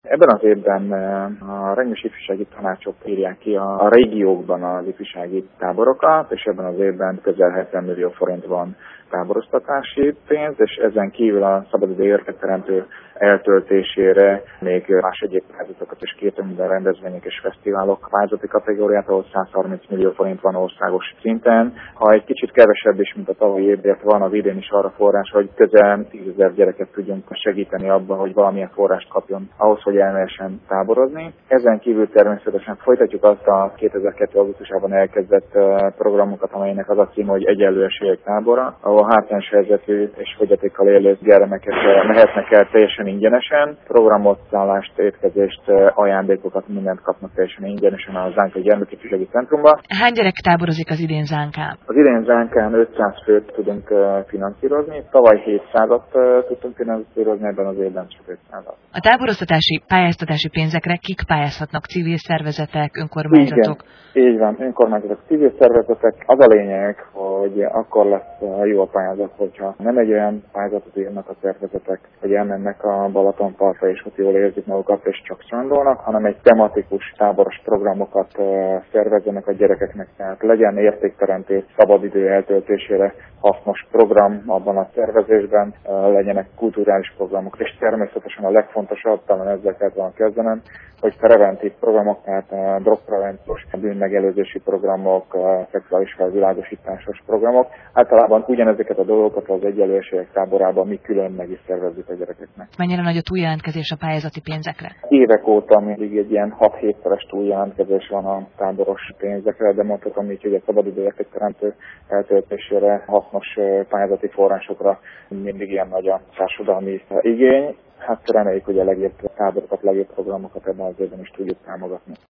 Ebben az évben a regionális ifjúsági tanácsok írják ki a régiókban az ifjúsági táborokat, és ebben az évben közel 70 millió forint van táboroztatási pénz, és ezen kívül a szabadidő értékteremtő eltöltésére még más egyéb pályázatokat is kértünk, minden rendezvények és fesztiválok pályázati kategóriát, ahol 130 millió forint van országos szinten. Ha egy kicsit kevesebb is, mint a tavalyi évben van, az idén is arra forrás, hogy közel 10 000 gyereket tudjunk segíteni abban, hogy valamilyen forrást kapjon ahhoz, hogy elmehessen táborozni. Ezen kívül természetesen folytatjuk azt a 2002. augusztusában elkezdett programokat, amelynek az a cím, hogy Egyenlő esélyek tábora, ahol hátrányos helyzetű és fogyatékkal élő gyermekek mehetnek el teljesen ingyenesen, programot, szállást, étkezést, ajándékokat, mindent kapnak teljesen ingyenesen a Zánkai Gyermekifjúsági Centrumban. Hány gyerek táborozik az idén Zánkán? Az idén Zánkán 500 főt tudunk finanszírozni, tavaly 700-at tudtunk finanszírozni, ebben az évben csak 500-at. A táboroztatási, pályáztatási pénzekre kik pályázhatnak? Civil szervezetek, önkormányzatok? Igen, így van, önkormányzatok, civil szervezetek. Az a lényeg, hogy akkor lesz jó a pályázat, hogyha nem egy olyan pályázatot írnak a szervezetek, hogy elmennek a Balatonpartra és ott jól érzik magukat és csak strandolnak, hanem egy tematikus táboros programokat szervezzenek a gyerekeknek, tehát legyen értékteremtő szabadidő eltöltésére hasznos program abban a szervezésben, legyenek kulturális programok, és természetesen a legfontosabb, talán ezzel kellett volna kezdenem, hogy preventív programok, tehát drogprevenciós, bűnmegelőzési programok, szexuális felvilágosításos programok. Általában ugyanezeket a dolgokat az Egyenlő esélyek táborában mi külön meg is szervezzük a gyerekeknek. Mennyire nagy a túljelentkezés a pályázati pénzekre? Évek óta mindig egy ilyen 6-7-szeres túljelentkezés van a táboros pénzekre, de mondhatom így, hogy a szabadidő értékteremtő eltöltésére hasznos pályázati forrásokra mindig ilyen nagy a társadalmi igény. Hát reméljük, hogy a legjobb táborokat, legjobb programokat ebben az évben is tudjuk támogatni.